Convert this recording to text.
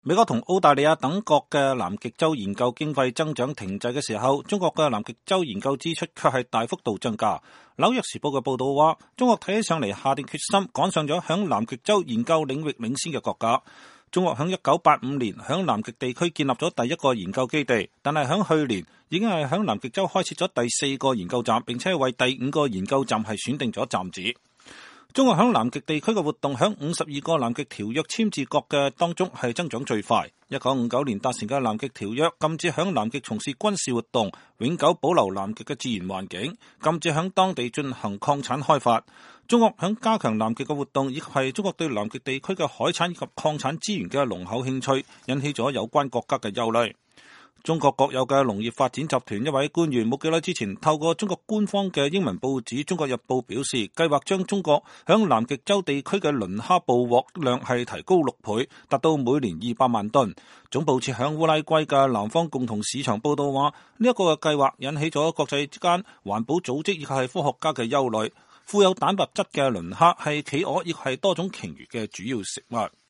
美國同澳大利亞等國嘅南極洲研究經費增長停滯嘅時候，中國嘅南極洲研究支出卻係大幅度增加。紐約時報嘅報道話，中國睇起上嚟下定決心趕上咗響南極洲研究領域領先嘅國家。中國響1985年響南極地區建立咗第一個研究基地，但係響去年已經係響南極洲開設咗第4個研究站，並且係為第5個研究站係選定咗站址。中國響南極地區嘅活動響52個南極條約簽字國嘅當中係增長最快。1959年達成嘅南極條約禁止響南極從事軍事活動，永久保留南極嘅自然環境，禁止響當地進行礦產開發。中國響加強南極嘅活動，以及係中國對南極地區嘅海產以及礦產資源嘅濃厚興趣，引起咗有關國家嘅憂慮。中國國有嘅農業發展集團一位官員冇幾耐之前透過中國官方嘅英文報紙《中國日報》表示，計劃將中國響南極洲地區嘅磷蝦捕獲量係提高6倍，達到每年200萬噸。總部設響烏拉圭嘅南方共同市場報道話，呢一個嘅計劃引起咗國際之間環保組織以及係科學家嘅憂慮。富有蛋白質嘅磷蝦係企鵝亦係多種鯨魚嘅主要食物。